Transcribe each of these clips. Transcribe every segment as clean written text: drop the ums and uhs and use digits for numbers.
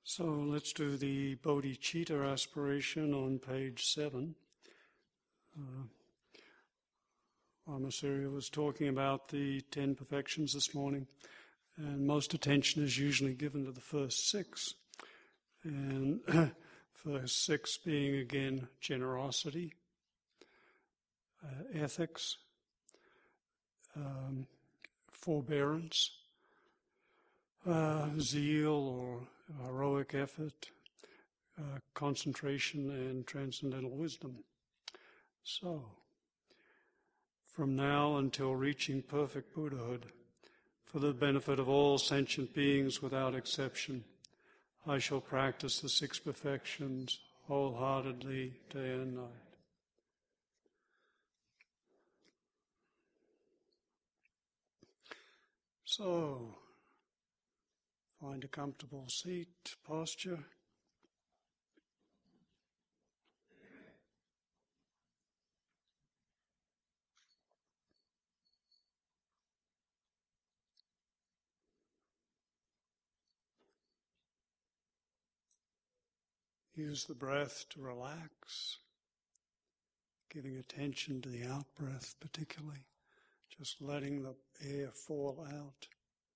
So let's do the bodhicitta aspiration on page 7. Lama Surya was talking about the 10 perfections this morning, and most attention is usually given to the first 6. And first 6 being again generosity, ethics, forbearance, zeal or heroic effort, concentration and transcendental wisdom. So, from now until reaching perfect Buddhahood, for the benefit of all sentient beings without exception, I shall practice the 6 perfections wholeheartedly day and night. So, find a comfortable seat, posture. Use the breath to relax, giving attention to the out-breath particularly, just letting the air fall out.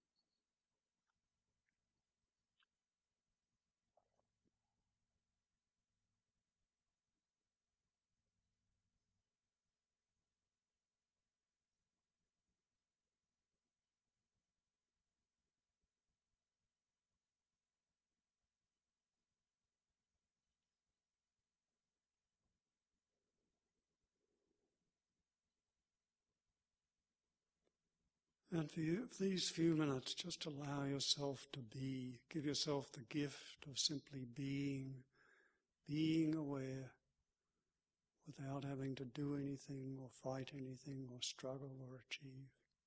And for these few minutes, just allow yourself to be. Give yourself the gift of simply being aware without having to do anything or fight anything or struggle or achieve.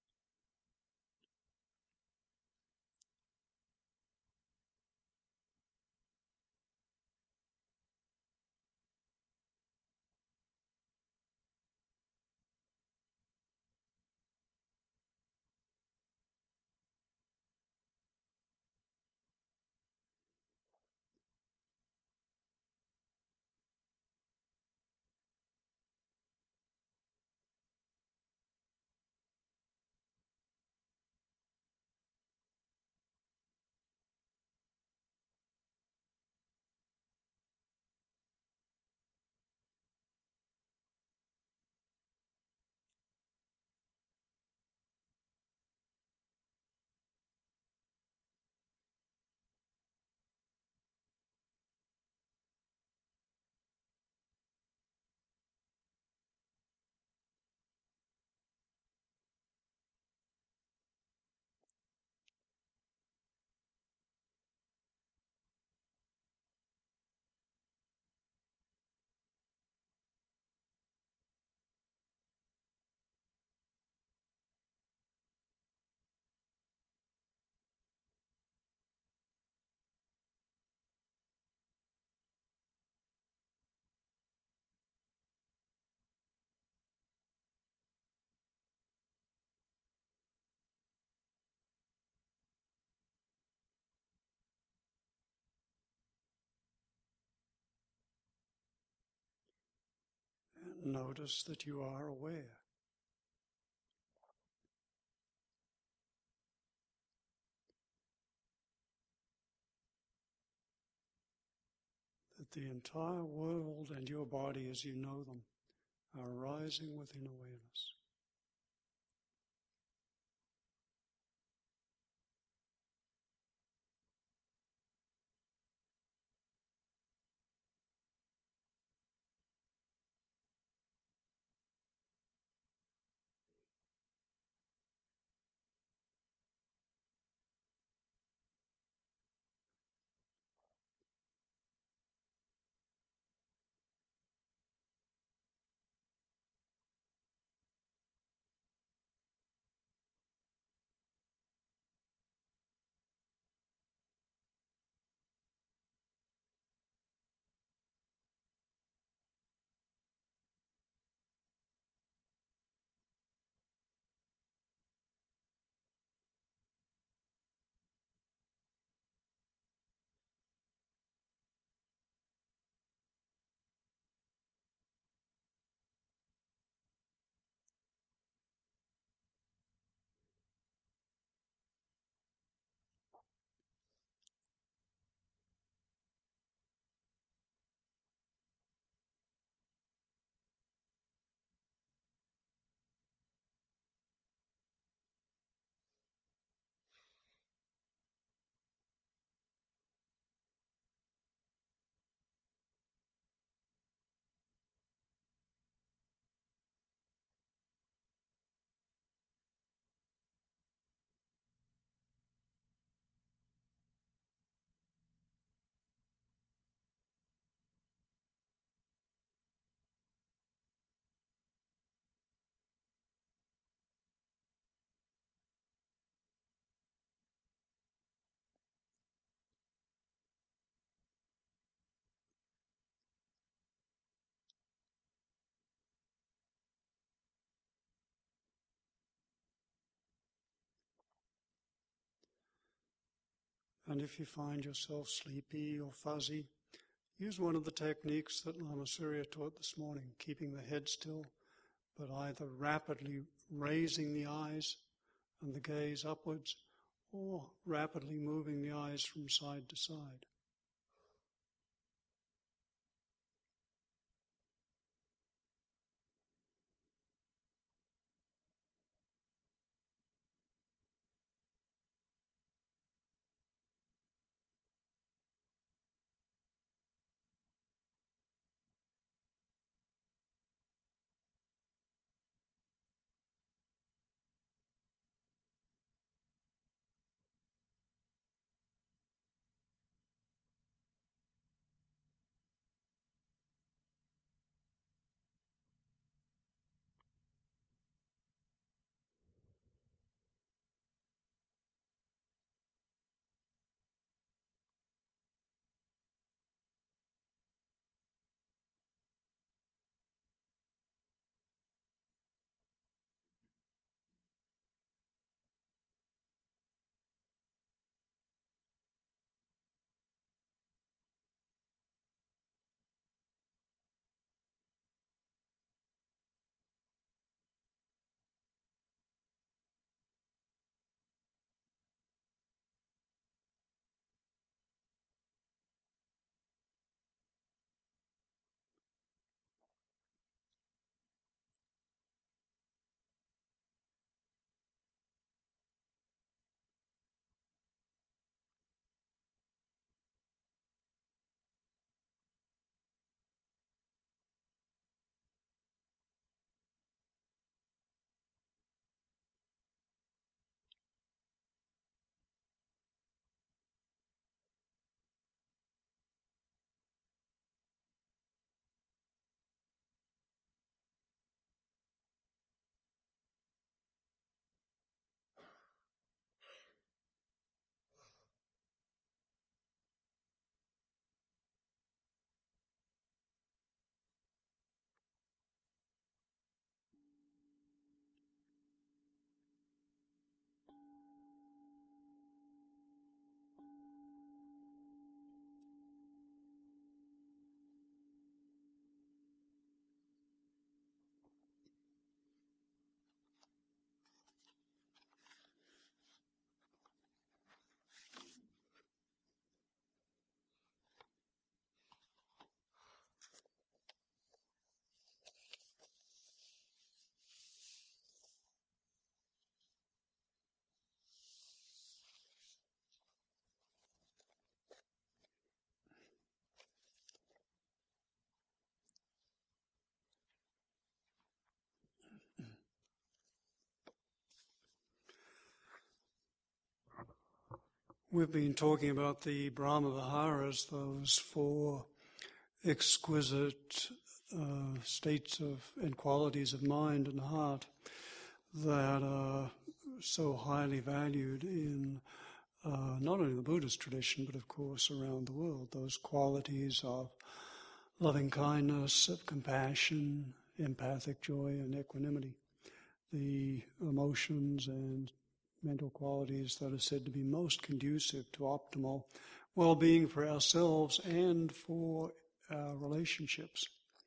And notice that you are aware. That the entire world and your body as you know them are arising within awareness. And if you find yourself sleepy or fuzzy, use one of the techniques that Lama Surya taught this morning, keeping the head still, but either rapidly raising the eyes and the gaze upwards, or rapidly moving the eyes from side to side. We've been talking about the Brahma Viharas, those 4 exquisite states of and qualities of mind and heart that are so highly valued in not only the Buddhist tradition, but of course around the world. Those qualities of loving kindness, of compassion, empathic joy, and equanimity. The emotions and mental qualities that are said to be most conducive to optimal well-being for ourselves and for our relationships.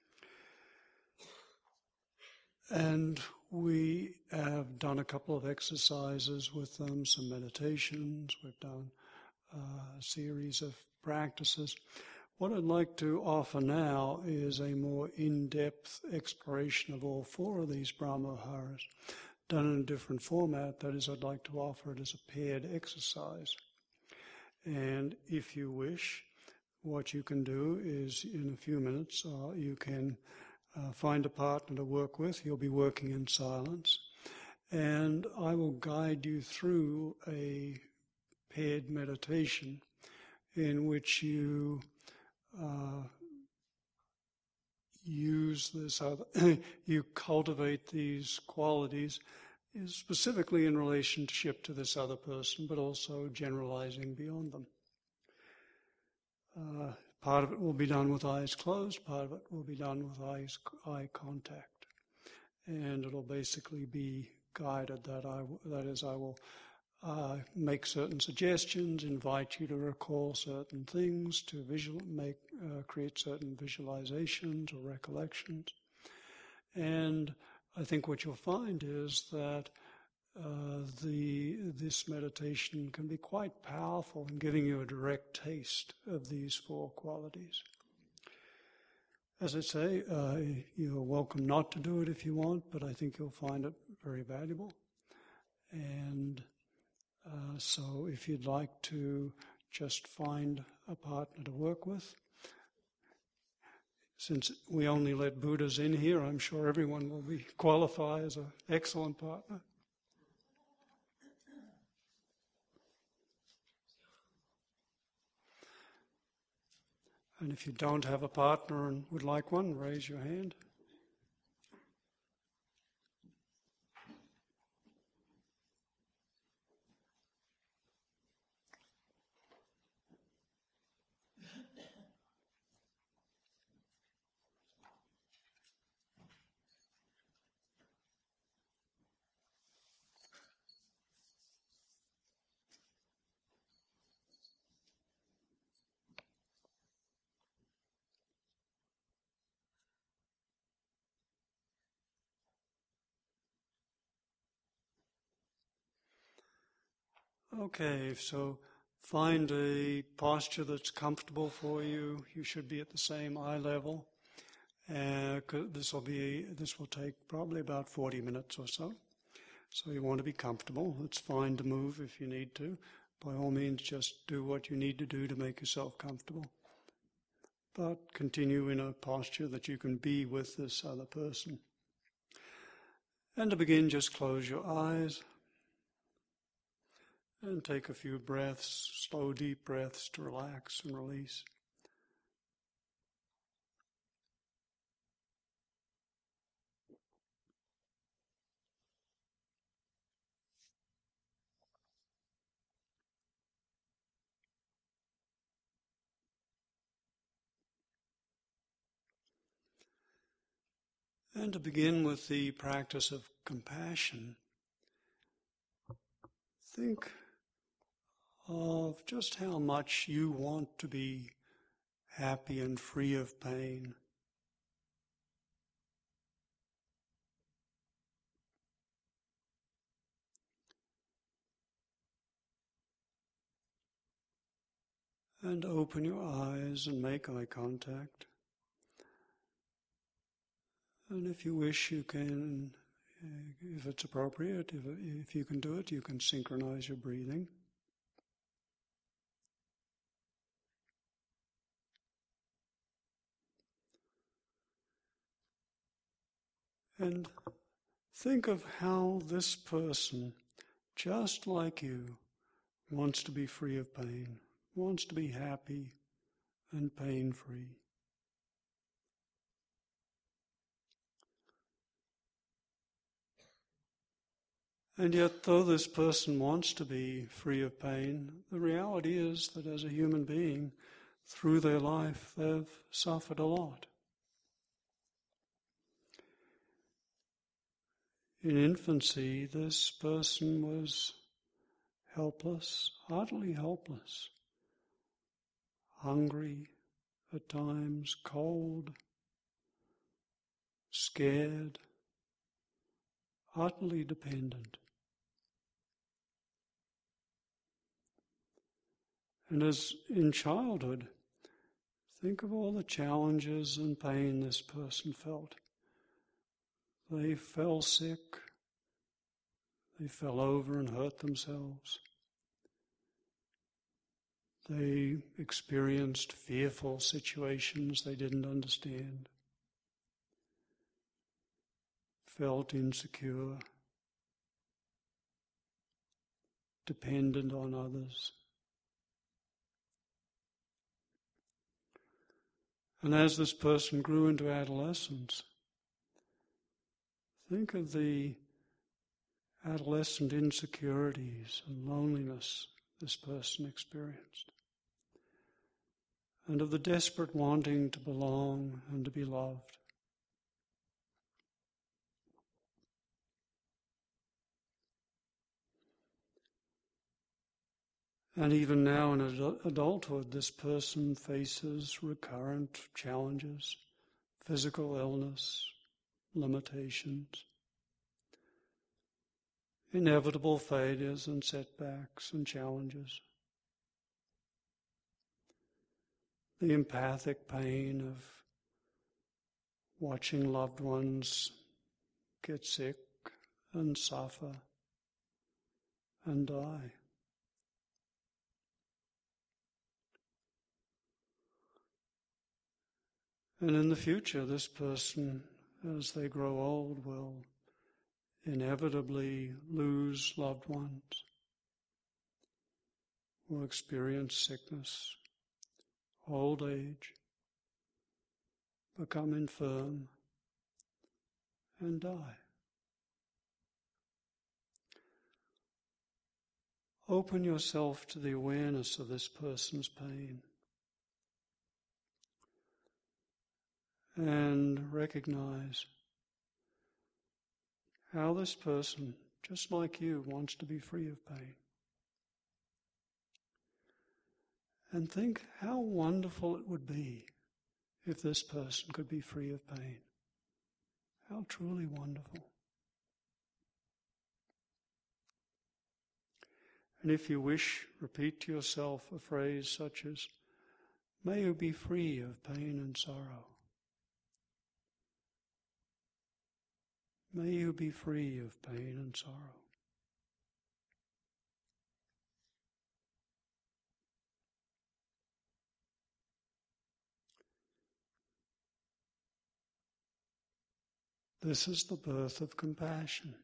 And we have done a couple of exercises with them, some meditations, we've done a series of practices. What I'd like to offer now is a more in-depth exploration of all 4 of these Brahma Viharas, done in a different format. That is, I'd like to offer it as a paired exercise. And if you wish, what you can do is, in a few minutes, you can find a partner to work with. You'll be working in silence. And I will guide you through a paired meditation in which you use this other, you cultivate these qualities specifically in relationship to this other person, but also generalizing beyond them. Part of it will be done with eyes closed, part of it will be done with eye contact. And it'll basically be guided that I will make certain suggestions, invite you to recall certain things, to create certain visualizations or recollections. And I think what you'll find is that this meditation can be quite powerful in giving you a direct taste of these four qualities. As I say, you're welcome not to do it if you want, but I think you'll find it very valuable. And so if you'd like to just find a partner to work with, since we only let Buddhas in here, I'm sure everyone will qualify as an excellent partner. And if you don't have a partner and would like one, raise your hand. Okay, so find a posture that's comfortable for you. You should be at the same eye level. This will take probably about 40 minutes or so. So you want to be comfortable. It's fine to move if you need to. By all means, just do what you need to do to make yourself comfortable. But continue in a posture that you can be with this other person. And to begin, just close your eyes. And take a few breaths, slow, deep breaths to relax and release. And to begin with the practice of compassion, think of just how much you want to be happy and free of pain. And open your eyes and make eye contact. And if you wish, you can, if it's appropriate, if you can do it, you can synchronize your breathing. And think of how this person, just like you, wants to be free of pain, wants to be happy and pain-free. And yet, though this person wants to be free of pain, the reality is that as a human being, through their life, they've suffered a lot. In infancy, this person was helpless, utterly helpless, hungry at times, cold, scared, utterly dependent. And as in childhood, think of all the challenges and pain this person felt. They fell sick. They fell over and hurt themselves. They experienced fearful situations they didn't understand. Felt insecure. Dependent on others. And as this person grew into adolescence, think of the adolescent insecurities and loneliness this person experienced, and of the desperate wanting to belong and to be loved. And even now in adulthood, this person faces recurrent challenges, physical illness, limitations, inevitable failures and setbacks and challenges. The empathic pain of watching loved ones get sick and suffer and die. And in the future, this person, as they grow old, will inevitably lose loved ones, will experience sickness, old age, become infirm, and die. Open yourself to the awareness of this person's pain and recognize how this person, just like you, wants to be free of pain. And think how wonderful it would be if this person could be free of pain. How truly wonderful. And if you wish, repeat to yourself a phrase such as, "May you be free of pain and sorrow. May you be free of pain and sorrow." This is the birth of compassion.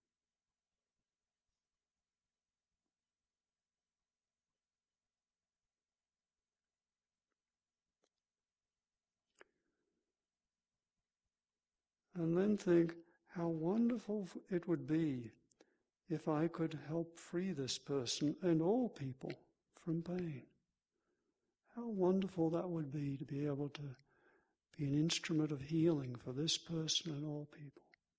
And then think how wonderful it would be if I could help free this person and all people from pain. How wonderful that would be to be able to be an instrument of healing for this person and all people.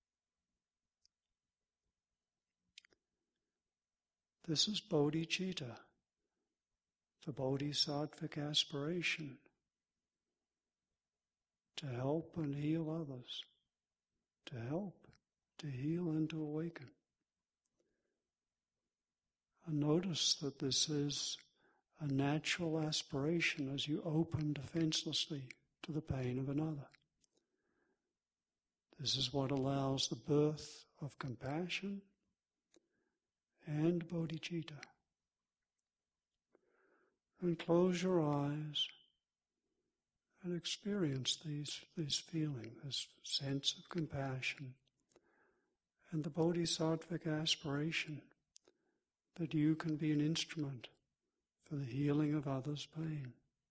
This is bodhicitta, the bodhisattvic aspiration to help and heal others, to help, to heal and to awaken. And notice that this is a natural aspiration as you open defenselessly to the pain of another. This is what allows the birth of compassion and bodhicitta. And close your eyes and experience this feeling, this sense of compassion and the bodhisattvic aspiration that you can be an instrument for the healing of others' pain.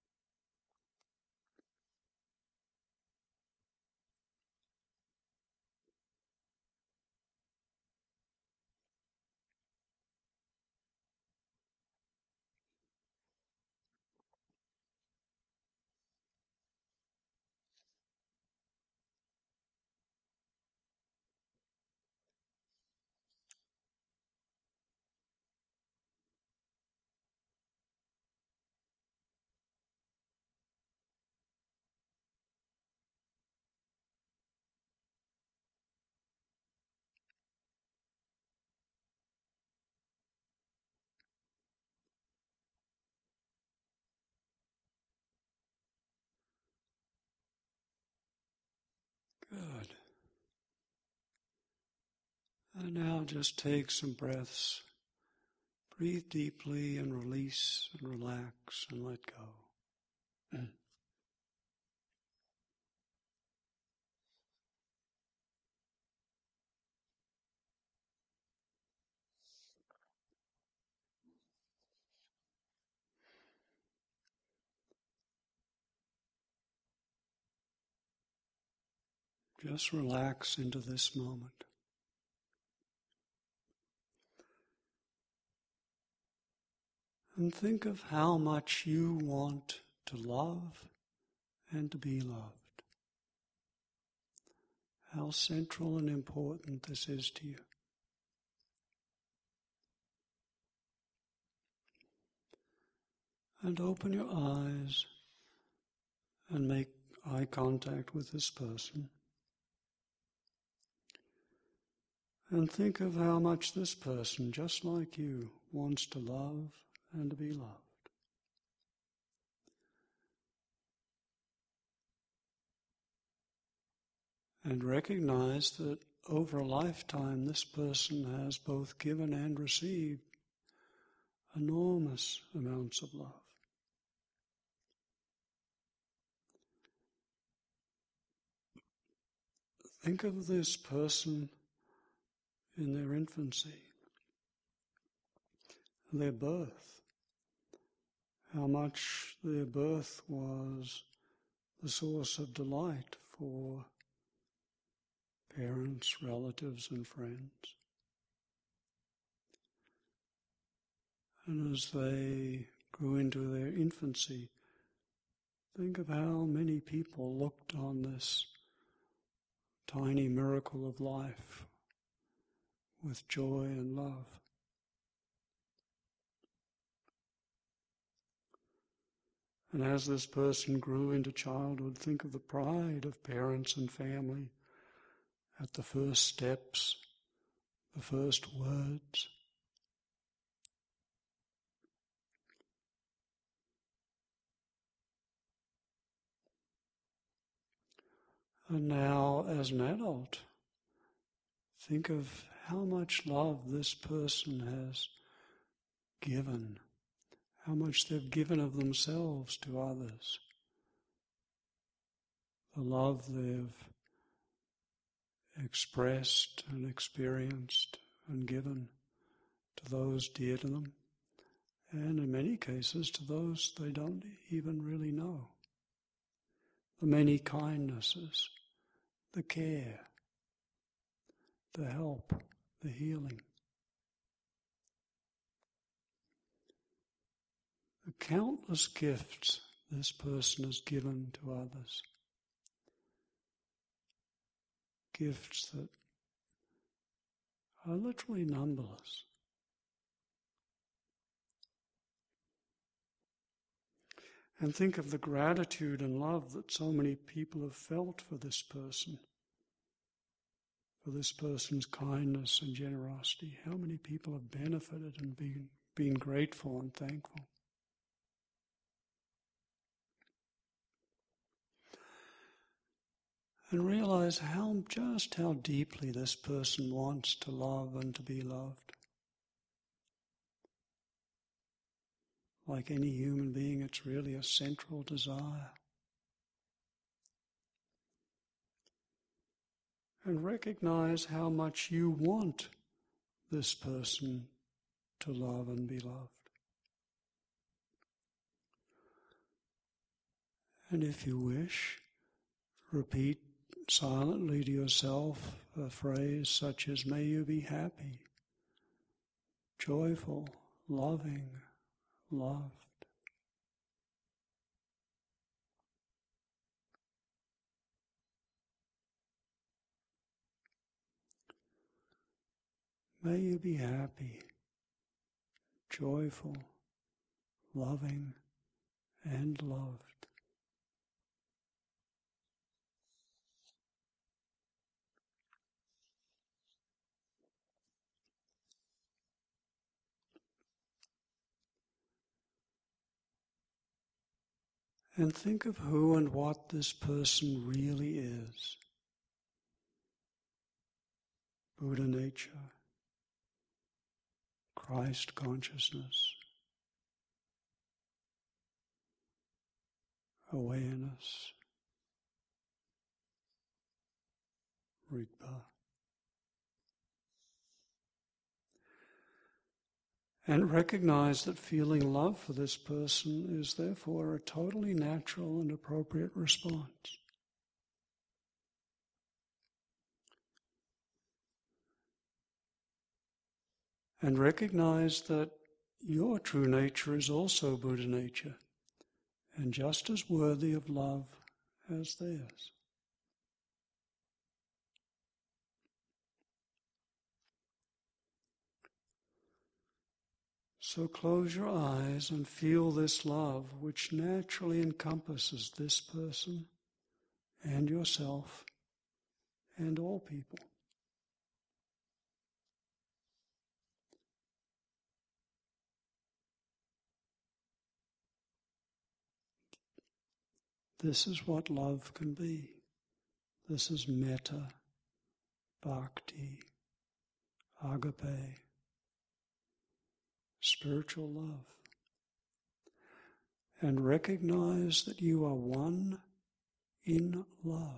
Good. And now just take some breaths. Breathe deeply and release and relax and let go. Just relax into this moment. And think of how much you want to love and to be loved. How central and important this is to you. And open your eyes and make eye contact with this person. And think of how much this person, just like you, wants to love and to be loved. And recognize that over a lifetime this person has both given and received enormous amounts of love. Think of this person in their infancy, their birth, how much their birth was the source of delight for parents, relatives, and friends. And as they grew into their infancy, think of how many people looked on this tiny miracle of life with joy and love. And as this person grew into childhood, think of the pride of parents and family at the first steps, the first words. And now, as an adult, think of how much love this person has given, how much they've given of themselves to others, the love they've expressed and experienced and given to those dear to them, and in many cases to those they don't even really know. The many kindnesses, the care, the help, the healing. The countless gifts this person has given to others. Gifts that are literally numberless. And think of the gratitude and love that so many people have felt for this person, for this person's kindness and generosity. How many people have benefited and been grateful and thankful. And realize just how deeply this person wants to love and to be loved. Like any human being, it's really a central desire. And recognize how much you want this person to love and be loved. And if you wish, repeat silently to yourself a phrase such as, may you be happy, joyful, loving, loved. May you be happy, joyful, loving, and loved. And think of who and what this person really is. Buddha nature, Christ consciousness, awareness, Rigpa. And recognize that feeling love for this person is therefore a totally natural and appropriate response. And recognize that your true nature is also Buddha nature, and just as worthy of love as theirs. So close your eyes and feel this love which naturally encompasses this person and yourself and all people. This is what love can be. This is metta, bhakti, agape, spiritual love. And recognize that you are one in love.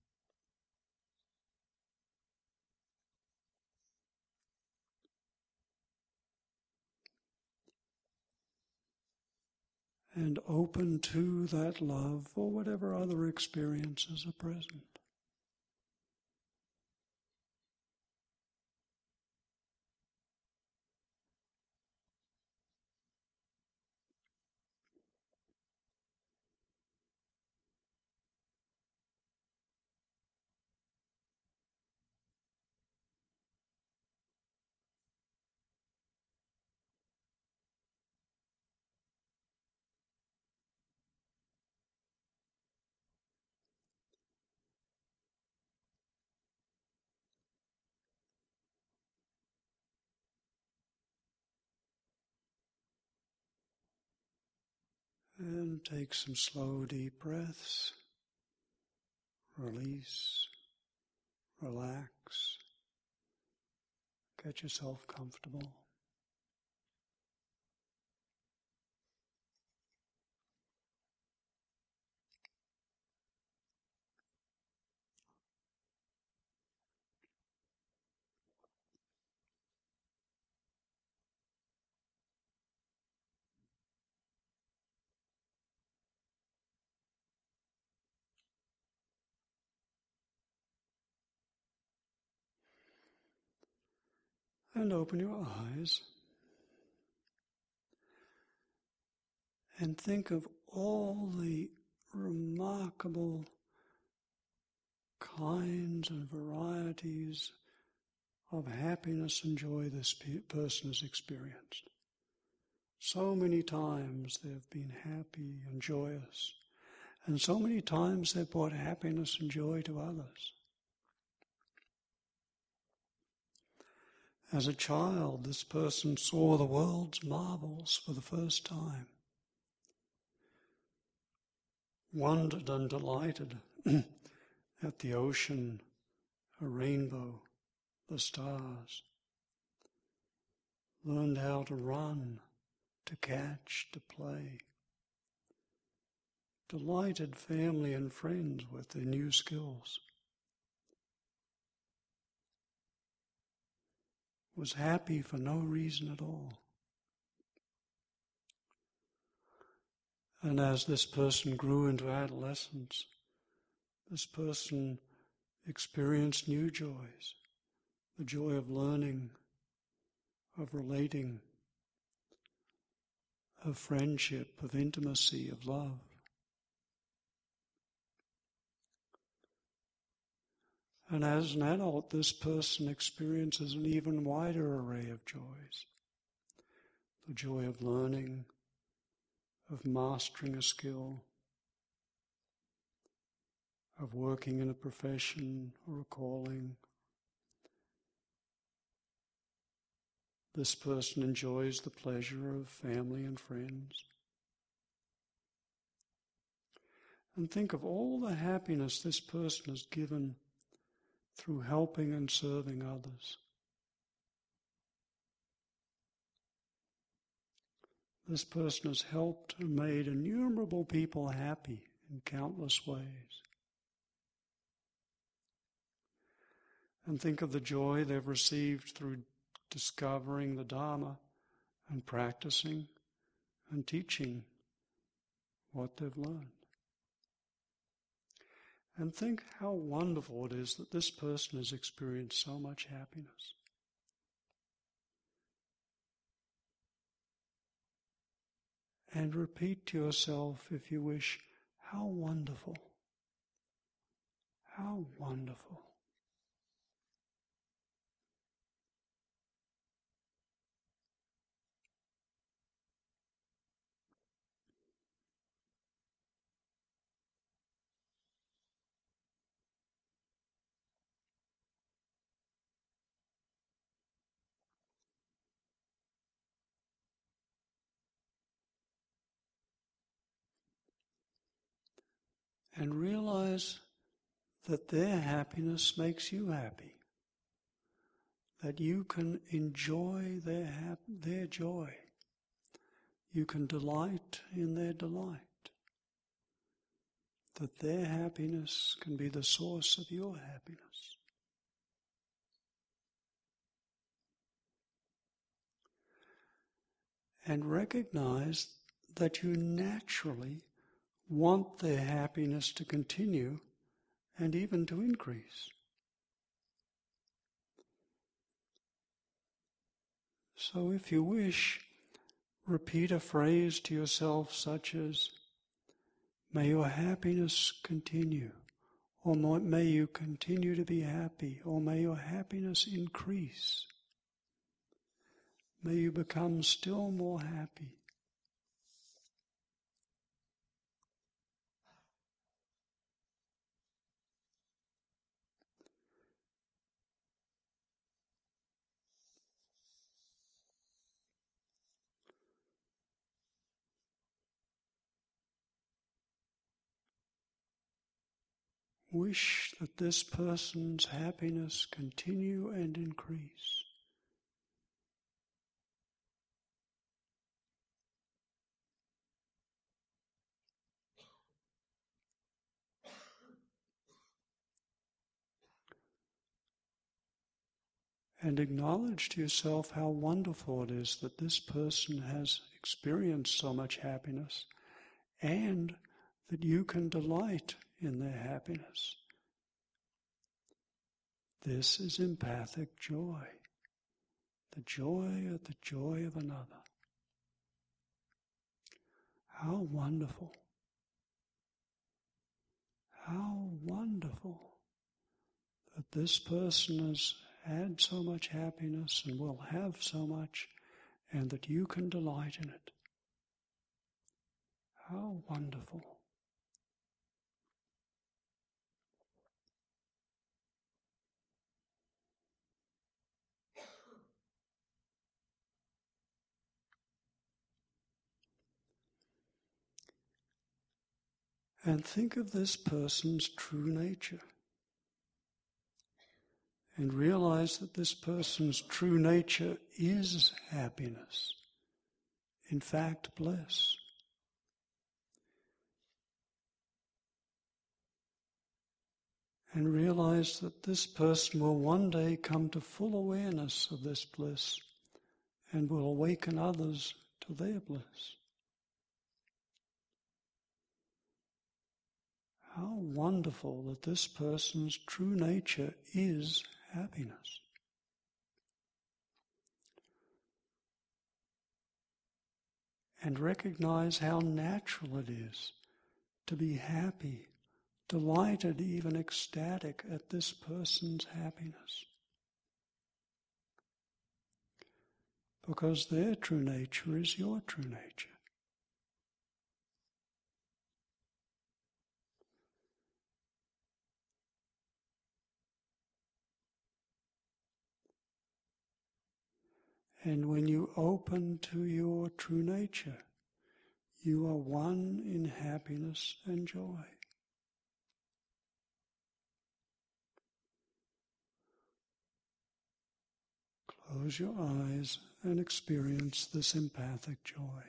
And open to that love or whatever other experiences are present. And take some slow, deep breaths. Release, relax, get yourself comfortable. And open your eyes and think of all the remarkable kinds and varieties of happiness and joy this person has experienced. So many times they've been happy and joyous, and so many times they've brought happiness and joy to others. As a child, this person saw the world's marvels for the first time, wondered and delighted at the ocean, a rainbow, the stars, learned how to run, to catch, to play, delighted family and friends with their new skills, was happy for no reason at all. And as this person grew into adolescence, this person experienced new joys, the joy of learning, of relating, of friendship, of intimacy, of love. And as an adult, this person experiences an even wider array of joys. The joy of learning, of mastering a skill, of working in a profession or a calling. This person enjoys the pleasure of family and friends. And think of all the happiness this person has given through helping and serving others. This person has helped and made innumerable people happy in countless ways. And think of the joy they've received through discovering the Dharma and practicing and teaching what they've learned. And think how wonderful it is that this person has experienced so much happiness. And repeat to yourself, if you wish, how wonderful, how wonderful. and realize that their happiness makes you happy, that you can enjoy their joy, you can delight in their delight, that their happiness can be the source of your happiness. And recognize that you naturally want their happiness to continue and even to increase. So if you wish, repeat a phrase to yourself such as, "May your happiness continue," or "May you continue to be happy," or "May your happiness increase." May you become still more happy. Wish that this person's happiness continue and increase. And acknowledge to yourself how wonderful it is that this person has experienced so much happiness and that you can delight in their happiness. This is empathic joy, the joy at the joy of another. How wonderful! How wonderful that this person has had so much happiness and will have so much, and that you can delight in it. How wonderful. And think of this person's true nature. And realize that this person's true nature is happiness. In fact, bliss. And realize that this person will one day come to full awareness of this bliss and will awaken others to their bliss. How wonderful that this person's true nature is happiness. And recognize how natural it is to be happy, delighted, even ecstatic at this person's happiness. Because their true nature is your true nature. And when you open to your true nature, you are one in happiness and joy. Close your eyes and experience this empathic joy.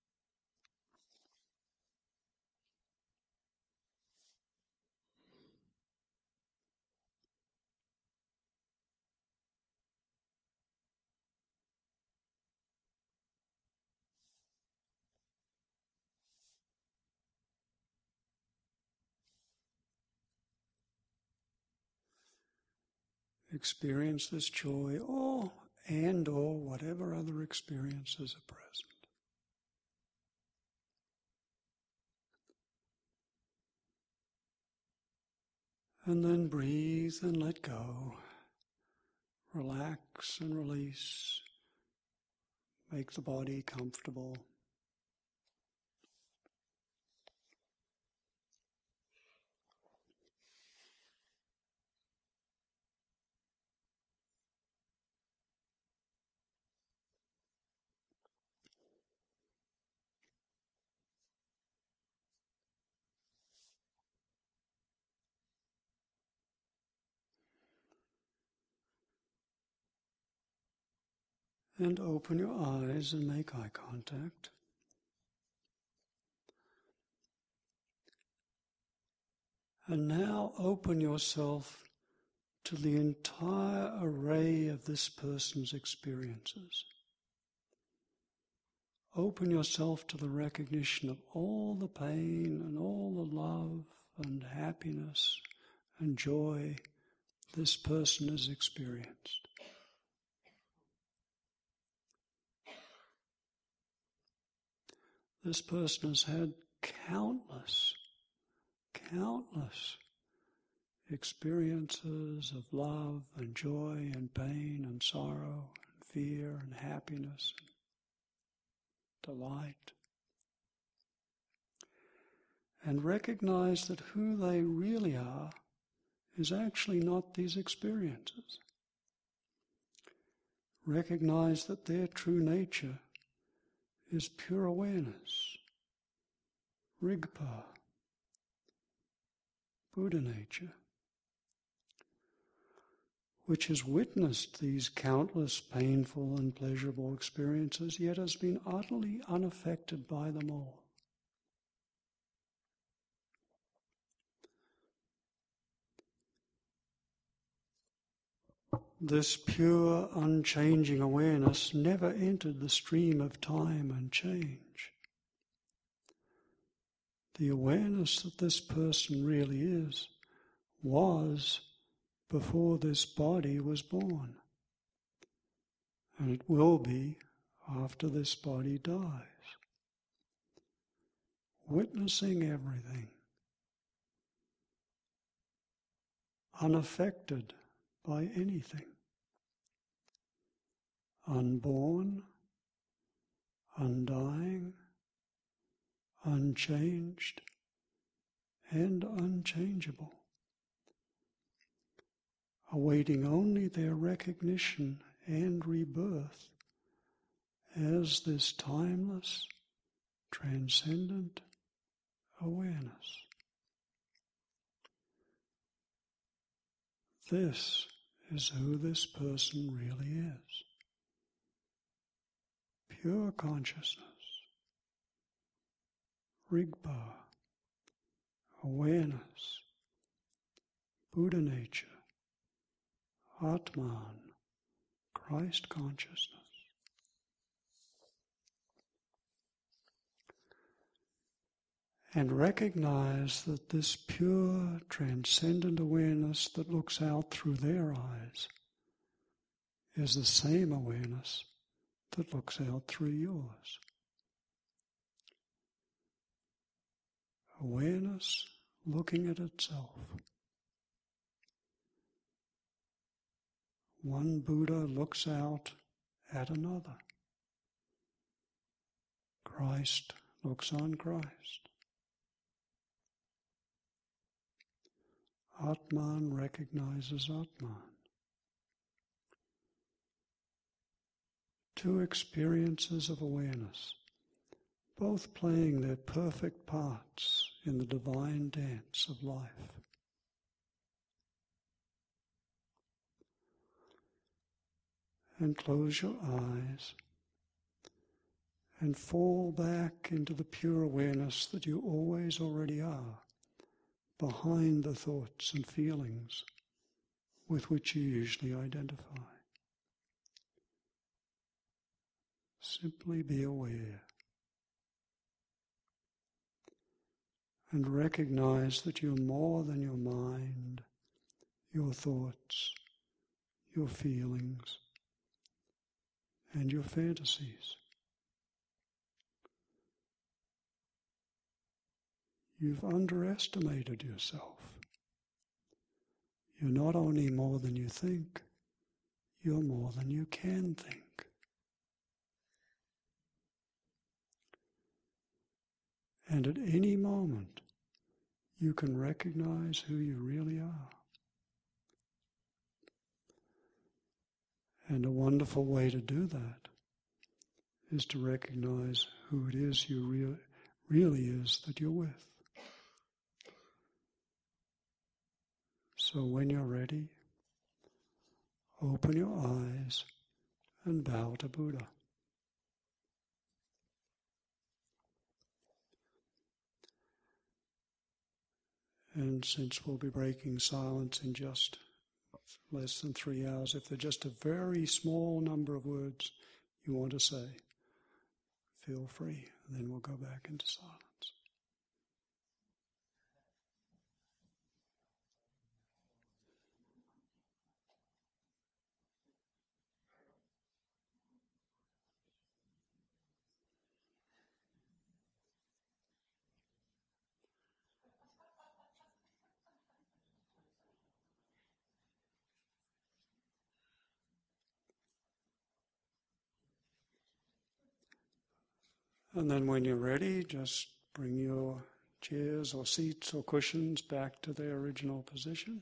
Experience this joy or whatever other experiences are present. And then breathe and let go. Relax and release. Make the body comfortable. And open your eyes and make eye contact. And now open yourself to the entire array of this person's experiences. Open yourself to the recognition of all the pain and all the love and happiness and joy this person has experienced. This person has had countless experiences of love and joy and pain and sorrow and fear and happiness and delight. And recognize that who they really are is actually not these experiences. Recognize that their true nature is pure awareness, Rigpa, Buddha nature, which has witnessed these countless painful and pleasurable experiences, yet has been utterly unaffected by them all. This pure, unchanging awareness never entered the stream of time and change. The awareness that this person really is was before this body was born, and it will be after this body dies, witnessing everything, unaffected by anything, unborn, undying, unchanged, and unchangeable, awaiting only their recognition and rebirth as this timeless, transcendent awareness. This is who this person really is. Pure consciousness, Rigpa, awareness, Buddha nature, Atman, Christ consciousness. And recognize that this pure, transcendent awareness that looks out through their eyes is the same awareness that looks out through yours. Awareness looking at itself. One Buddha looks out at another. Christ looks on Christ. Atman recognizes Atman. Two experiences of awareness, both playing their perfect parts in the divine dance of life. And close your eyes and fall back into the pure awareness that you always already are, behind the thoughts and feelings with which you usually identify. Simply be aware and recognize that you're more than your mind, your thoughts, your feelings, and your fantasies. You've underestimated yourself. You're not only more than you think, you're more than you can think. And at any moment, you can recognize who you really are. And a wonderful way to do that is to recognize who it is you really is that you're with. So when you're ready, open your eyes and bow to Buddha. And since we'll be breaking silence in just less than 3 hours, if there's just a very small number of words you want to say, feel free, and then we'll go back into silence. And then when you're ready, just bring your chairs or seats or cushions back to their original position.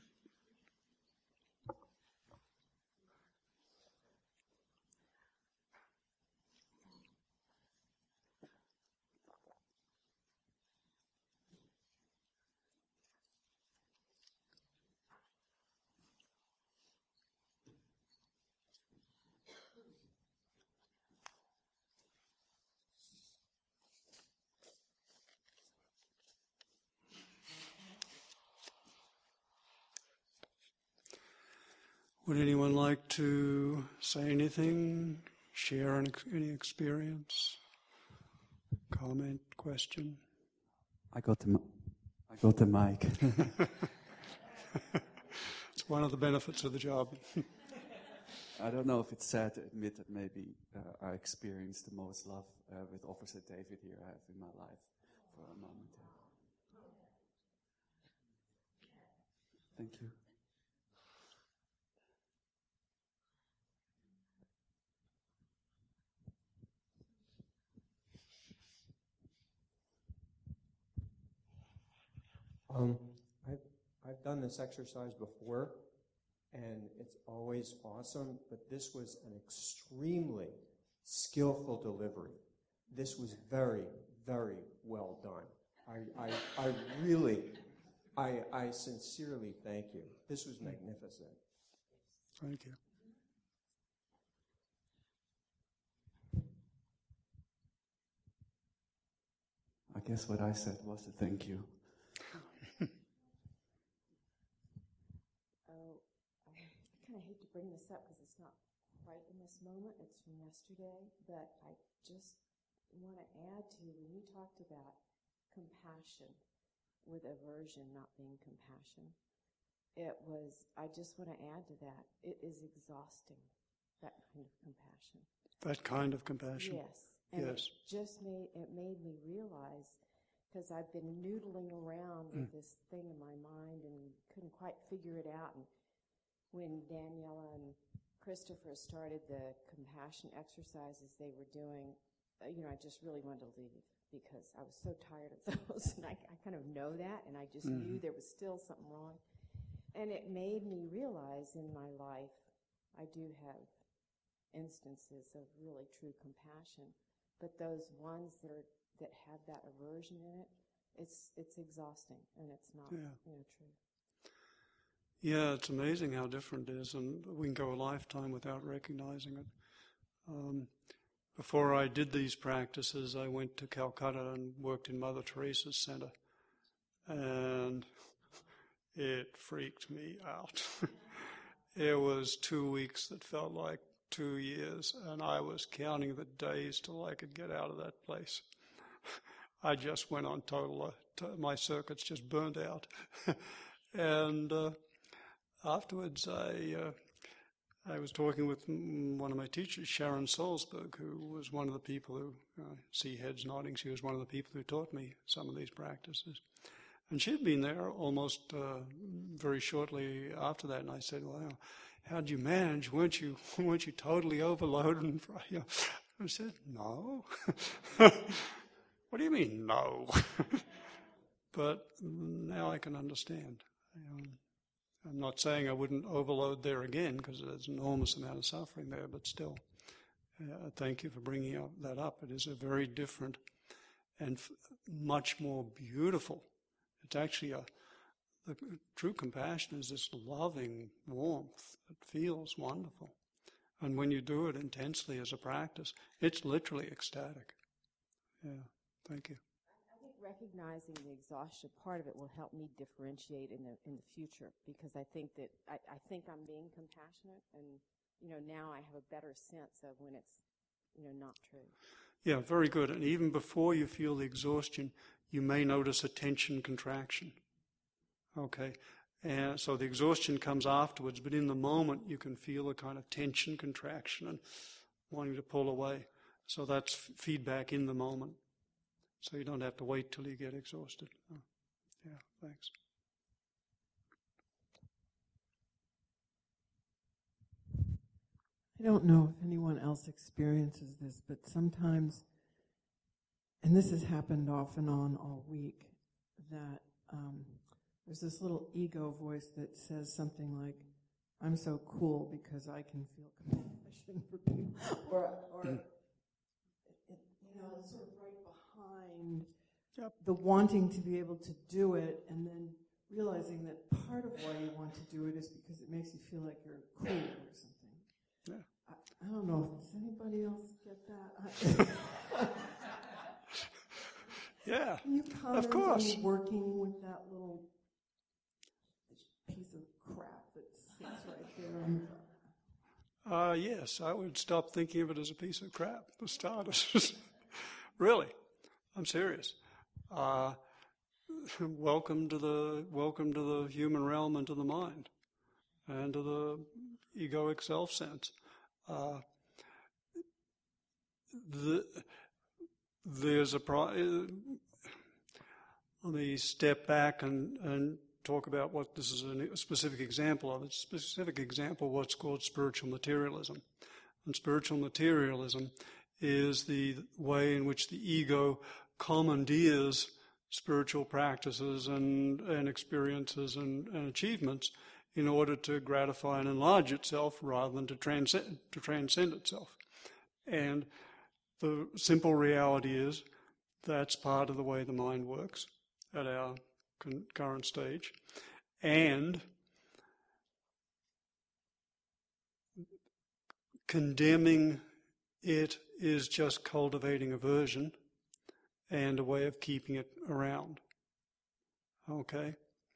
Would anyone like to say anything, share any experience, comment, question? I got the mic. It's one of the benefits of the job. I don't know if it's sad to admit that maybe I experienced the most love with Officer David here I have in my life for a moment. Thank you. I've done this exercise before, and it's always awesome, but this was an extremely skillful delivery. This was very, very well done. I sincerely thank you. This was magnificent. Thank you. I guess what I said was a thank you. I hate to bring this up because it's not right in this moment. It's from yesterday, but I just want to add to when you talked about compassion with aversion not being compassion. I just want to add to that. It is exhausting, that kind of compassion. That kind of compassion? Yes. And yes. It made me realize, because I've been noodling around with this thing in my mind and couldn't quite figure it out. And when Daniela and Christopher started the compassion exercises they were doing, I just really wanted to leave because I was so tired of those. And I kind of know that, and I just knew there was still something wrong. And it made me realize in my life I do have instances of really true compassion, but those ones that have that aversion in it, it's exhausting, and it's not true. Yeah, it's amazing how different it is, and we can go a lifetime without recognizing it. Before I did these practices, I went to Calcutta and worked in Mother Teresa's center, and it freaked me out. It was 2 weeks that felt like 2 years, and I was counting the days till I could get out of that place. I just went on total, my circuits just burned out. And afterwards, I was talking with one of my teachers, Sharon Salzberg, who was one of the people who, see heads nodding, she was one of the people who taught me some of these practices. And she'd been there almost very shortly after that, and I said, well, how'd you manage? Weren't you totally overloaded? I said, no. What do you mean, no? But now I can understand. I'm not saying I wouldn't overload there again because there's an enormous amount of suffering there, but still, thank you for bringing that up. It is a very different and much more beautiful. It's actually the true compassion is this loving warmth that feels wonderful. And when you do it intensely as a practice, it's literally ecstatic. Yeah, thank you. I think recognizing the exhaustion part of it will help me differentiate in the future, because I think that I think I'm being compassionate, and now I have a better sense of when it's not true. Yeah, very good. And even before you feel the exhaustion, you may notice a tension contraction. Okay. And so the exhaustion comes afterwards, but in the moment you can feel a kind of tension contraction and wanting to pull away. So that's feedback in the moment. So you don't have to wait till you get exhausted. Oh, yeah, thanks. I don't know if anyone else experiences this, but sometimes, and this has happened off and on all week, that there's this little ego voice that says something like, I'm so cool because I can feel compassion for people. Or it's sort of right behind the wanting to be able to do it, and then realizing that part of why you want to do it is because it makes you feel like you're cool or something. Yeah. I don't know, does anybody else get that? Yeah, Can you comment of course. on working with that little piece of crap that sits right there on the Yes, I would stop thinking of it as a piece of crap for starters. Really, I'm serious. Welcome to the human realm and to the mind, and to the egoic self sense. Let me step back and talk about what this is a specific example of. It's a specific example of what's called spiritual materialism. And spiritual materialism is the way in which the ego commandeers spiritual practices and experiences and achievements in order to gratify and enlarge itself rather than to transcend itself. And the simple reality is that's part of the way the mind works at our current stage. And condemning it is just cultivating aversion and a way of keeping it around. Okay?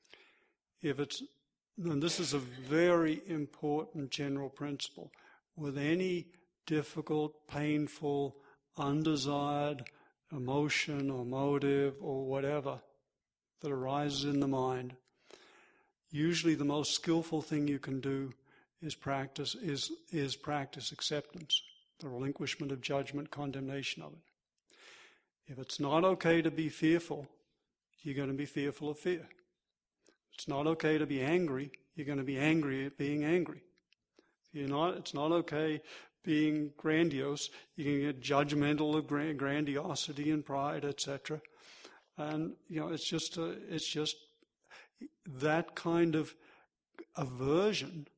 And this is a very important general principle. With any difficult, painful, undesired emotion or motive or whatever that arises in the mind, usually the most skillful thing you can do is practice acceptance, the relinquishment of judgment, condemnation of it. If it's not okay to be fearful, you're going to be fearful of fear. If it's not okay to be angry, you're going to be angry at being angry. It's not okay being grandiose, you can get judgmental of grandiosity and pride, etc. And it's just that kind of aversion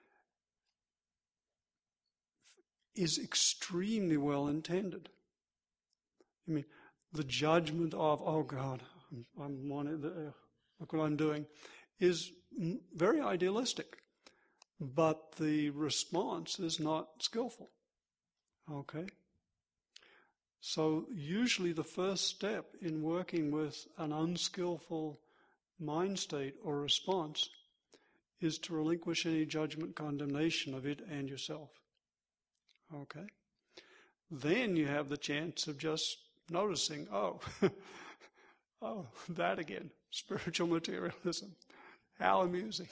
is extremely well intended. I mean, the judgment of, oh God, look what I'm doing, is very idealistic. But the response is not skillful. Okay? So usually the first step in working with an unskillful mind state or response is to relinquish any judgment, condemnation of it and yourself. Okay? Then you have the chance of just noticing, oh, that again, spiritual materialism. How amusing.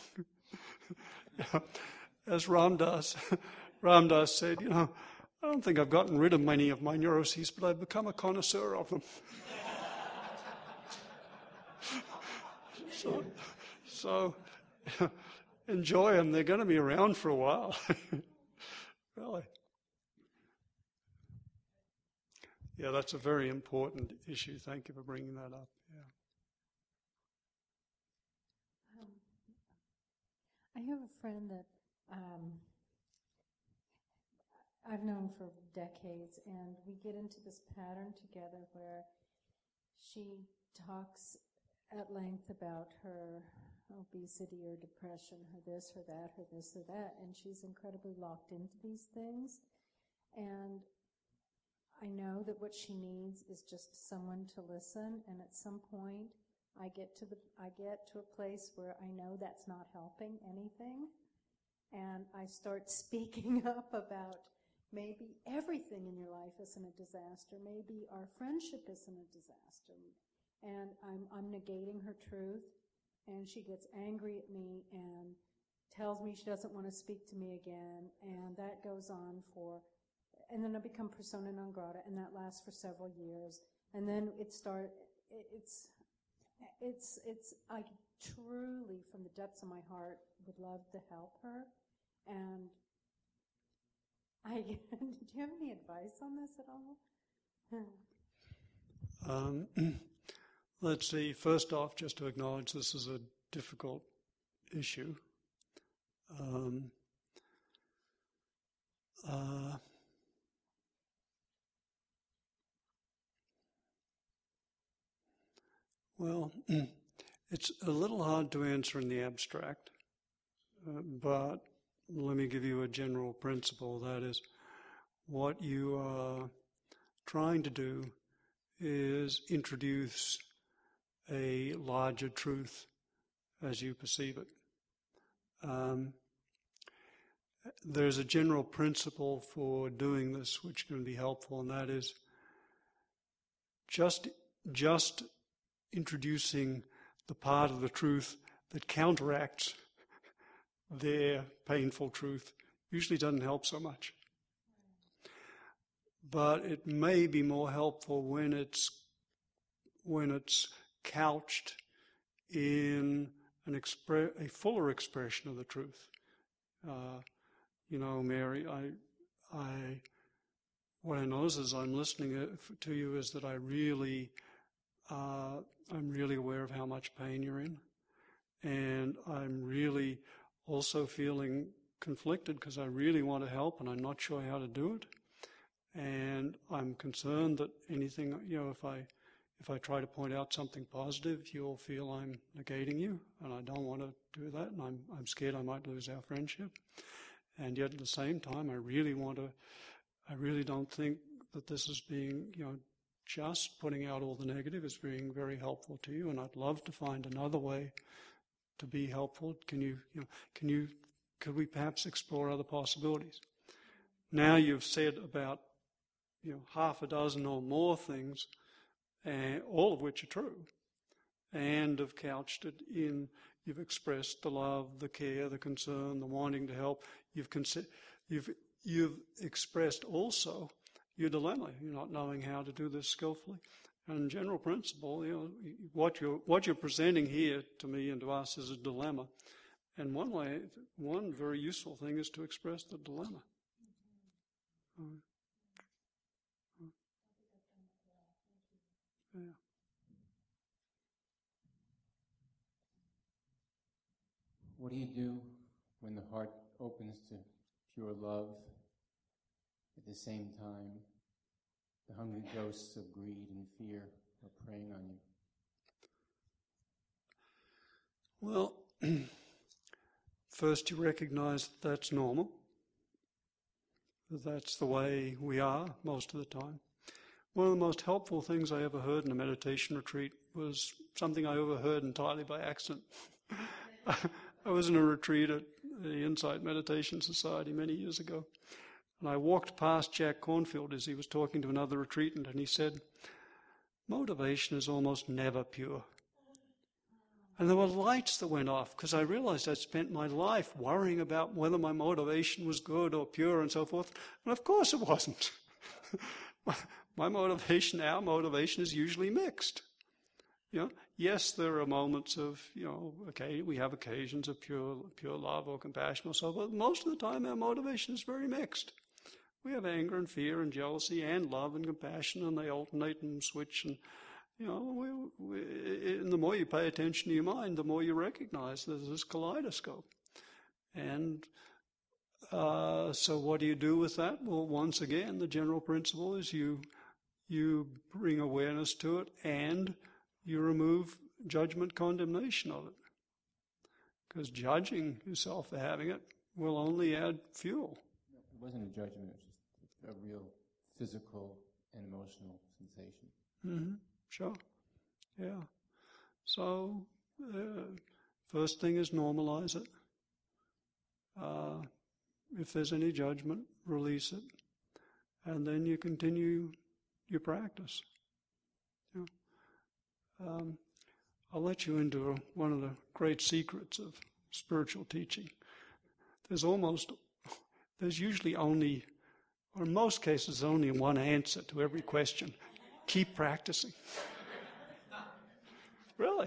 As Ram Dass said, I don't think I've gotten rid of many of my neuroses, but I've become a connoisseur of them. So enjoy them. They're going to be around for a while. Really. Yeah, that's a very important issue. Thank you for bringing that up. Yeah. I have a friend that I've known for decades, and we get into this pattern together where she talks at length about her obesity or depression, her this, her that, her this, or that, and she's incredibly locked into these things. And I know that what she needs is just someone to listen, and at some point I get to a place where I know that's not helping anything, and I start speaking up about maybe everything in your life isn't a disaster, maybe our friendship isn't a disaster, and I'm negating her truth, and she gets angry at me and tells me she doesn't want to speak to me again, and that goes on and then I become persona non grata, and that lasts for several years, and then I truly, from the depths of my heart, would love to help her, and do you have any advice on this at all? Let's see, first off, just to acknowledge this is a difficult issue. Well, it's a little hard to answer in the abstract, but let me give you a general principle. That is, what you are trying to do is introduce a larger truth as you perceive it. There's a general principle for doing this which can be helpful, and that is just introducing the part of the truth that counteracts their painful truth usually doesn't help so much. But it may be more helpful when it's couched in a fuller expression of the truth. Mary, what I notice as I'm listening to you is that I'm really aware of how much pain you're in, and I'm really also feeling conflicted because I really want to help and I'm not sure how to do it, and I'm concerned that anything, if I try to point out something positive, you'll feel I'm negating you, and I don't want to do that, and I'm scared I might lose our friendship. And yet at the same time, I really don't think that this is being, just putting out all the negative is being very helpful to you, and I'd love to find another way to be helpful. Could we perhaps explore other possibilities? Now you've said about, half a dozen or more things, all of which are true, and have couched it in, you've expressed the love, the care, the concern, the wanting to help. You've expressed also your dilemma, you're not knowing how to do this skillfully. And in general principle, what you're presenting here to me and to us is a dilemma. And one very useful thing is to express the dilemma. Yeah. What do you do when the heart opens to pure love? At the same time, the hungry ghosts of greed and fear are preying on you? Well, first you recognize that that's normal. That's the way we are most of the time. One of the most helpful things I ever heard in a meditation retreat was something I overheard entirely by accident. I was in a retreat at the Insight Meditation Society many years ago, and I walked past Jack Cornfield as he was talking to another retreatant, and he said, "Motivation is almost never pure." And there were lights that went off because I realized I'd spent my life worrying about whether my motivation was good or pure and so forth. And of course it wasn't. My motivation, our motivation is usually mixed. Yes, there are moments of, okay, we have occasions of pure love or compassion or so, but most of the time our motivation is very mixed. We have anger and fear and jealousy and love and compassion, and they alternate and switch. And, and the more you pay attention to your mind, the more you recognize there's this kaleidoscope. And so what do you do with that? Well, once again, the general principle is you bring awareness to it and you remove judgment, condemnation of it. because judging yourself for having it will only add fuel. It wasn't a judgment, it was just a real physical and emotional sensation. Mm-hmm. Sure. Yeah. So, first thing is normalize it. If there's any judgment, release it. And then you continue your practice. Yeah. I'll let you into one of the great secrets of spiritual teaching. There's usually only, or in most cases, only one answer to every question. Keep practicing. Really?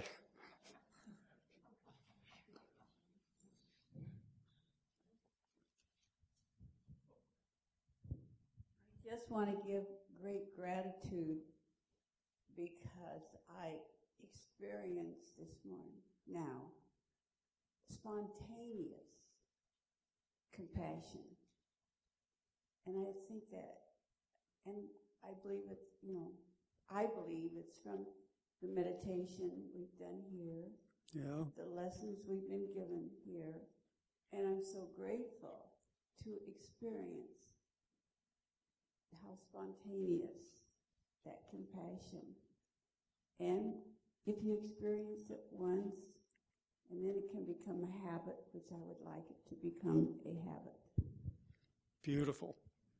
I just want to give great gratitude because I experienced this morning now spontaneous compassion. And I think that, and I believe it's, I believe it's from the meditation we've done here, the lessons we've been given here, and I'm so grateful to experience how spontaneous that compassion. And if you experience it once, and then it can become a habit, which I would like it to become a habit. Beautiful.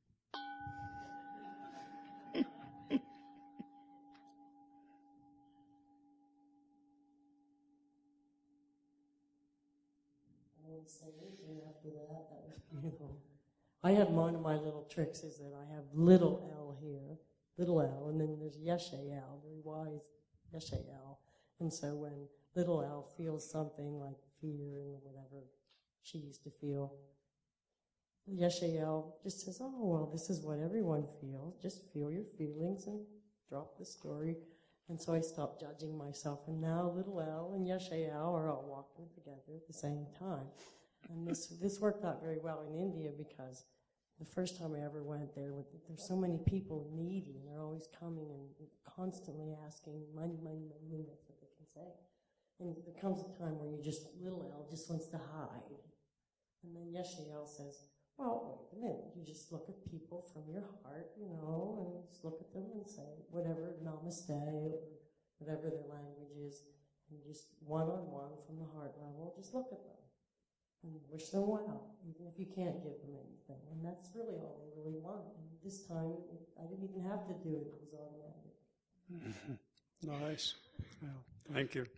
I won't say anything after that. That was beautiful. I have one of my little tricks is that I have little L here, little L, and then there's Yeshael, very wise Yeshael. And so when little L feels something like fear and whatever she used to feel, Yeshael just says, oh, well, this is what everyone feels. Just feel your feelings and drop the story. And so I stopped judging myself. And now little L and Yeshael are all walking together at the same time. And this worked out very well in India because the first time I ever went there's so many people needy, and they're always coming and constantly asking money, money, money, and that's what they can say. And there comes a time where little L just wants to hide. And then Yeshael says, well, wait a minute, you just look at people from your heart, and just look at them and say whatever, namaste, or whatever their language is, and just one-on-one from the heart level, just look at them and wish them well, even if you can't give them anything. And that's really all they really want. And this time, I didn't even have to do it. It was automatic. Nice. Yeah. Thank you.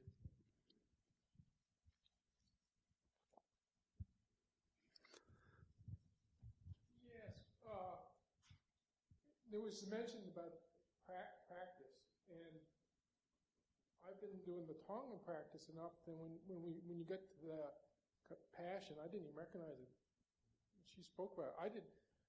There was mention about practice, and I've been doing the Tonglen practice enough that when you get to the compassion, I didn't even recognize it. She spoke about it.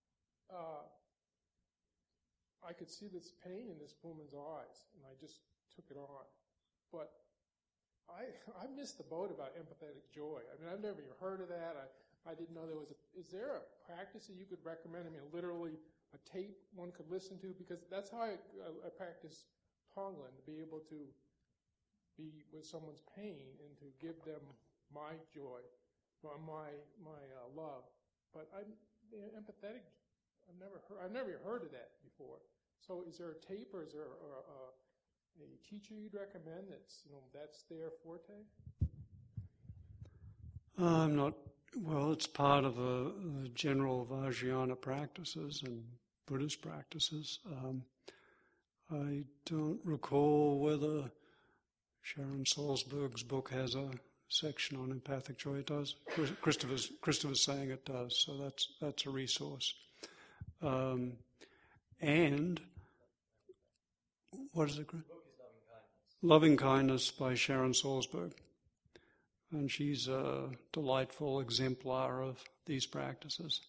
I could see this pain in this woman's eyes, and I just took it on. But I missed the boat about empathetic joy. I mean, I've never even heard of that. I didn't know there was is there a practice that you could recommend? I mean, literally a tape one could listen to, because that's how I practice Tonglen, to be able to be with someone's pain and to give them my joy, my love. But empathetic, I've never heard of that before. So is there a tape, or is there a teacher you'd recommend that's their forte? I'm not. Well, it's part of the general Vajrayana practices and Buddhist practices. I don't recall whether Sharon Salzberg's book has a section on empathic joy. It does. Christopher's saying it does, so that's a resource. And what is it? The book is Loving Kindness by Sharon Salzberg. And she's a delightful exemplar of these practices.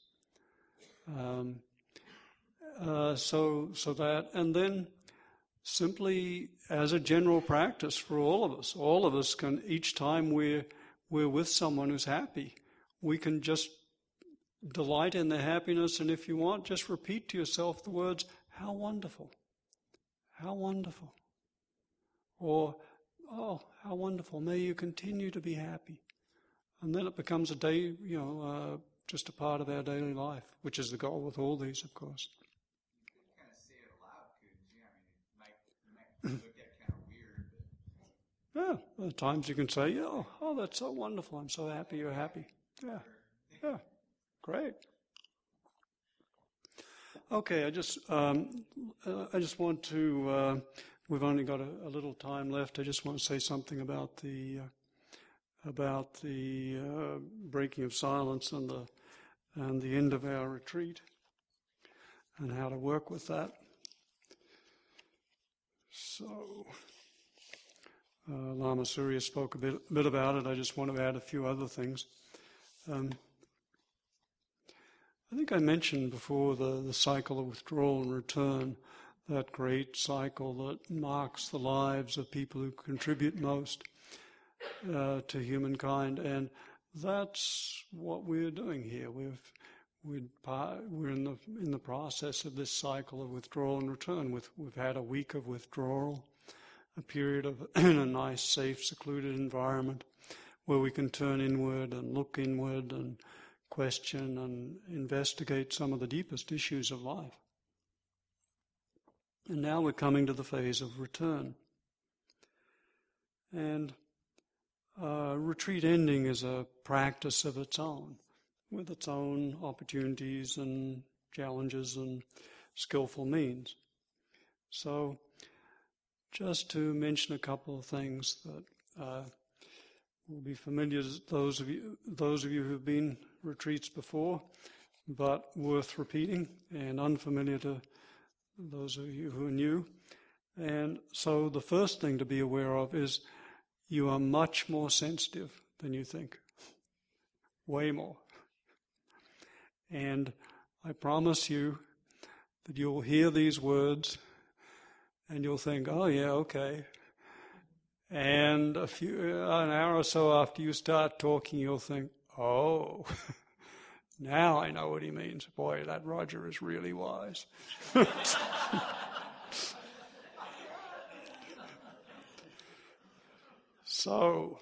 So that, and then simply as a general practice for all of us can, each time we're with someone who's happy, we can just delight in their happiness, and if you want, just repeat to yourself the words, how wonderful, how wonderful, or, oh, how wonderful, may you continue to be happy. And then it becomes a day, just a part of our daily life, which is the goal with all these, of course. You could kind of say it aloud, couldn't you? I mean, it might look at kind of weird, but... Yeah, there are times you can say, oh, that's so wonderful. I'm so happy you're happy. Yeah, great. Okay, I just want to, we've only got a little time left. I just want to say something about the breaking of silence and the end of our retreat and how to work with that. So, Lama Surya spoke a bit about it. I just want to add a few other things. I think I mentioned before the cycle of withdrawal and return, that great cycle that marks the lives of people who contribute most to humankind, and that's what we're doing here. We're in the process of this cycle of withdrawal and return. We've had a week of withdrawal, a period of in a nice, safe, secluded environment where we can turn inward and look inward and question and investigate some of the deepest issues of life. And now we're coming to the phase of return. And retreat ending is a practice of its own, with its own opportunities and challenges and skillful means. So, just to mention a couple of things that will be familiar to those of you who've been retreats before, but worth repeating, and unfamiliar to those of you who are new. And so the first thing to be aware of is you are much more sensitive than you think. Way more. And I promise you that you'll hear these words and you'll think, oh yeah, okay. And an hour or so after you start talking, you'll think, oh, now I know what he means. Boy, that Roger is really wise. So,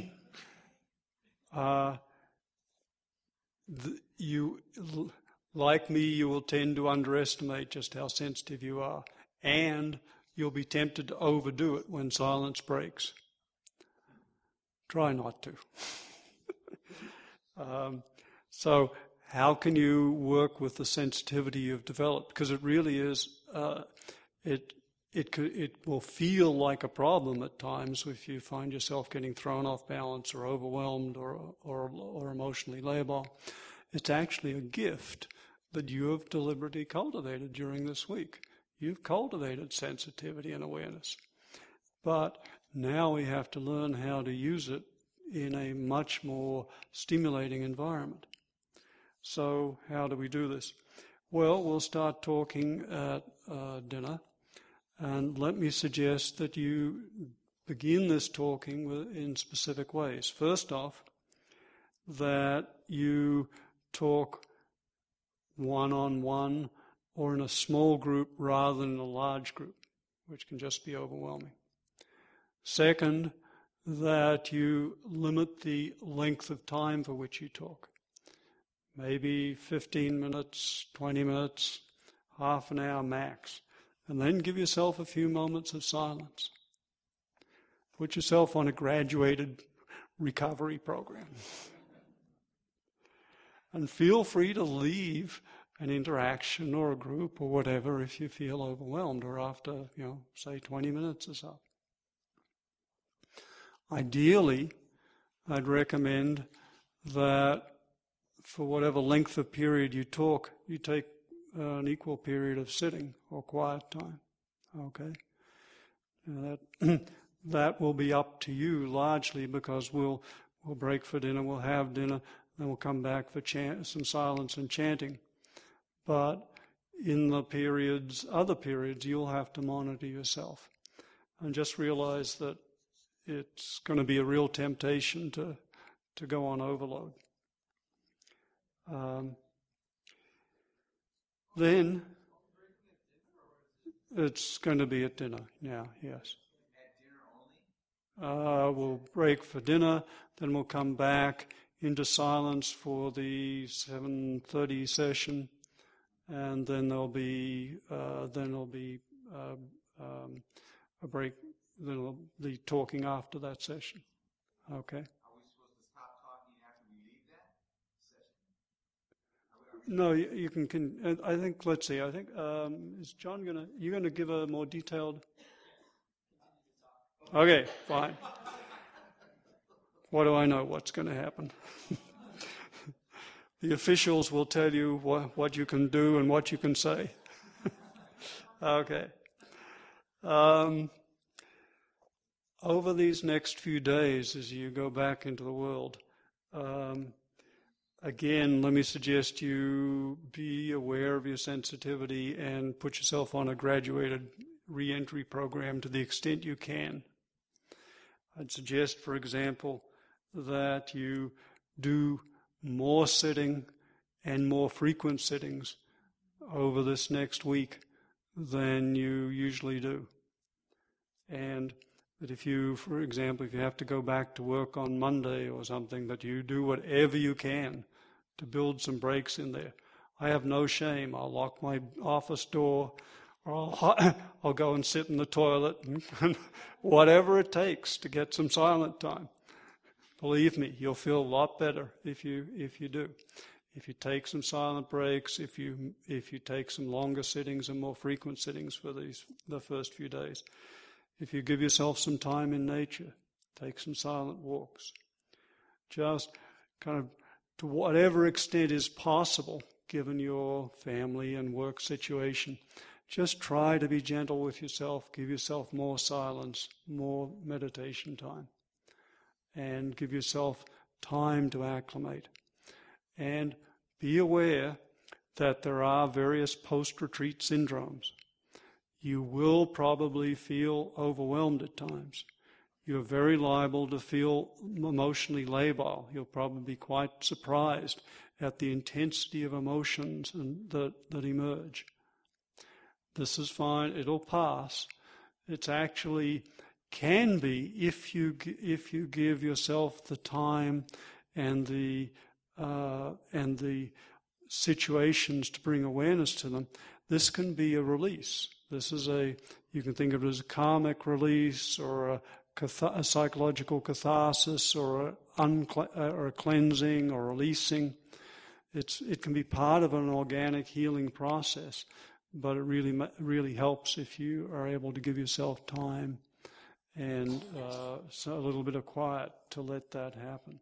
you, like me, you will tend to underestimate just how sensitive you are, and you'll be tempted to overdo it when silence breaks. Try not to. So how can you work with the sensitivity you've developed? Because it really is, it will feel like a problem at times if you find yourself getting thrown off balance or overwhelmed or emotionally labile. It's actually a gift that you have deliberately cultivated during this week. You've cultivated sensitivity and awareness. But now we have to learn how to use it in a much more stimulating environment. So how do we do this? Well, we'll start talking at dinner. And let me suggest that you begin this talking in specific ways. First off, that you talk one-on-one or in a small group rather than a large group, which can just be overwhelming. Second, that you limit the length of time for which you talk. Maybe 15 minutes, 20 minutes, half an hour max. And then give yourself a few moments of silence. Put yourself on a graduated recovery program. And feel free to leave an interaction or a group or whatever if you feel overwhelmed or after, say 20 minutes or so. Ideally, I'd recommend that for whatever length of period you talk, you take an equal period of sitting or quiet time. Okay? That will be up to you largely because we'll break for dinner, we'll have dinner, then we'll come back for some silence and chanting. But in the other periods, you'll have to monitor yourself. And just realize that it's going to be a real temptation to go on overload. Then it's going to be at dinner now, yes. At dinner only? We'll break for dinner, then we'll come back into silence for the 7:30 session, and then there'll be a break. Then there'll be talking after that session. Okay. Are we supposed to stop talking after we leave that session? No, you can. I think. Let's see. I think is John gonna? You gonna give a more detailed? Okay, fine. What do I know? What's going to happen? The officials will tell you what you can do and what you can say. Okay. Over these next few days, as you go back into the world, again, let me suggest you be aware of your sensitivity and put yourself on a graduated re-entry program to the extent you can. I'd suggest, for example, that you do more sitting and more frequent sittings over this next week than you usually do. And that if you, for example, if you have to go back to work on Monday or something, that you do whatever you can to build some breaks in there. I have no shame. I'll lock my office door, or I'll go and sit in the toilet, and whatever it takes to get some silent time. Believe me, you'll feel a lot better if you do. If you take some silent breaks, if you take some longer sittings and more frequent sittings for the first few days. If you give yourself some time in nature, take some silent walks. Just kind of to whatever extent is possible, given your family and work situation, just try to be gentle with yourself, give yourself more silence, more meditation time, and give yourself time to acclimate. And be aware that there are various post-retreat syndromes. You will probably feel overwhelmed at times. You're very liable to feel emotionally labile. You'll probably be quite surprised at the intensity of emotions that emerge. This is fine. It'll pass. It's actually can be if you give yourself the time and the situations to bring awareness to them. This can be a release. This is you can think of it as a karmic release or a psychological catharsis or a cleansing or releasing. It can be part of an organic healing process, but it really helps if you are able to give yourself time and a little bit of quiet to let that happen.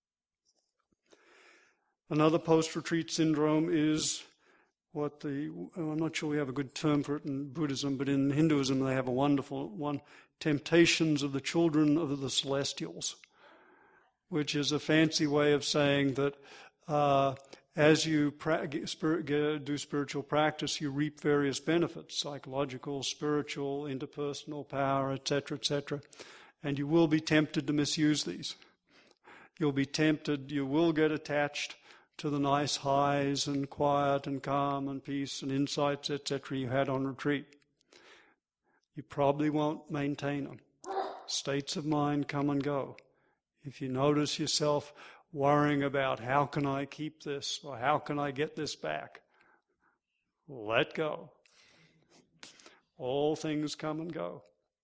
Another post-retreat syndrome is I'm not sure we have a good term for it in Buddhism, but in Hinduism they have a wonderful one, temptations of the children of the celestials, which is a fancy way of saying that as you do spiritual practice, you reap various benefits, psychological, spiritual, interpersonal power, etc., and you will be tempted to misuse these. You'll be tempted, you will get attached to the nice highs and quiet and calm and peace and insights, etc. you had on retreat. You probably won't maintain them. States of mind come and go. If you notice yourself worrying about how can I keep this or how can I get this back, let go. All things come and go.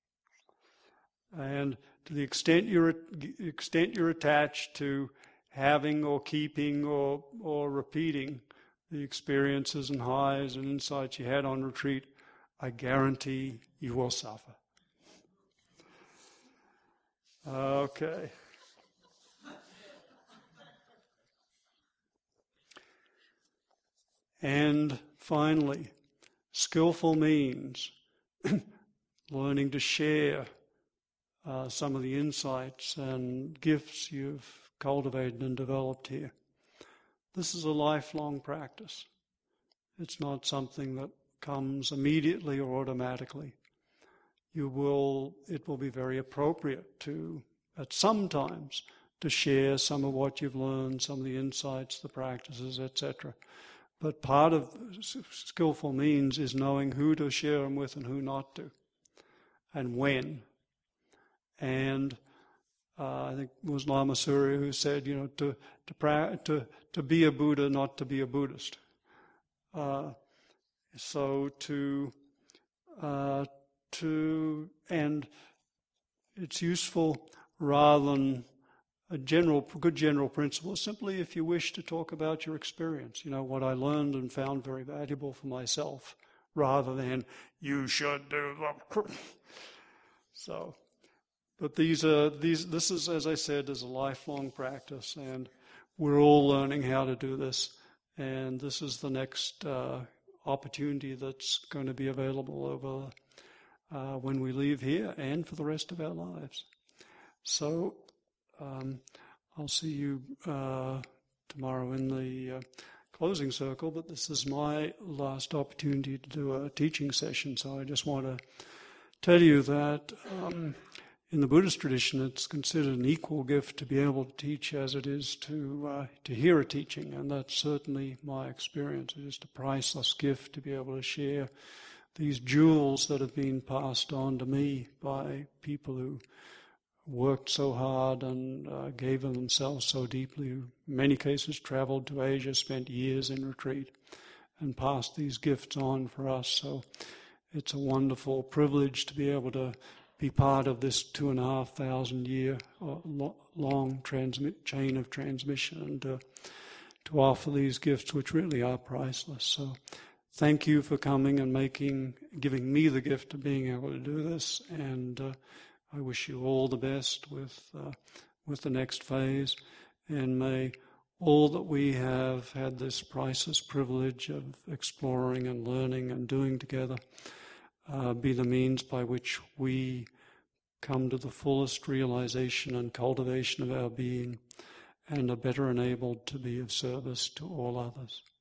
And to the extent you're attached to having or keeping or repeating the experiences and highs and insights you had on retreat, I guarantee you will suffer. Okay. And finally, skillful means learning to share some of the insights and gifts you've cultivated and developed here. This is a lifelong practice. It's not something that comes immediately or automatically. It will be very appropriate at some times, to share some of what you've learned, some of the insights, the practices, etc. But part of skillful means is knowing who to share them with and who not to, and when. And I think it was Lama Surya who said, to be a Buddha, not to be a Buddhist. And it's useful rather than a good general principle. Simply, if you wish to talk about your experience, what I learned and found very valuable for myself, rather than you should do the. So, but this is, as I said, is a lifelong practice, and we're all learning how to do this. And this is the next opportunity that's going to be available over when we leave here and for the rest of our lives. So I'll see you tomorrow in the closing circle, but this is my last opportunity to do a teaching session. So I just want to tell you that in the Buddhist tradition, it's considered an equal gift to be able to teach as it is to hear a teaching, and that's certainly my experience. It's just a priceless gift to be able to share these jewels that have been passed on to me by people who worked so hard and gave of themselves so deeply, who in many cases traveled to Asia, spent years in retreat, and passed these gifts on for us. So it's a wonderful privilege to be able to be part of this 2,500 year long chain of transmission, and to offer these gifts which really are priceless. So thank you for coming and giving me the gift of being able to do this, and I wish you all the best with the next phase, and may all that we have had this priceless privilege of exploring and learning and doing together be the means by which we come to the fullest realization and cultivation of our being and are better enabled to be of service to all others.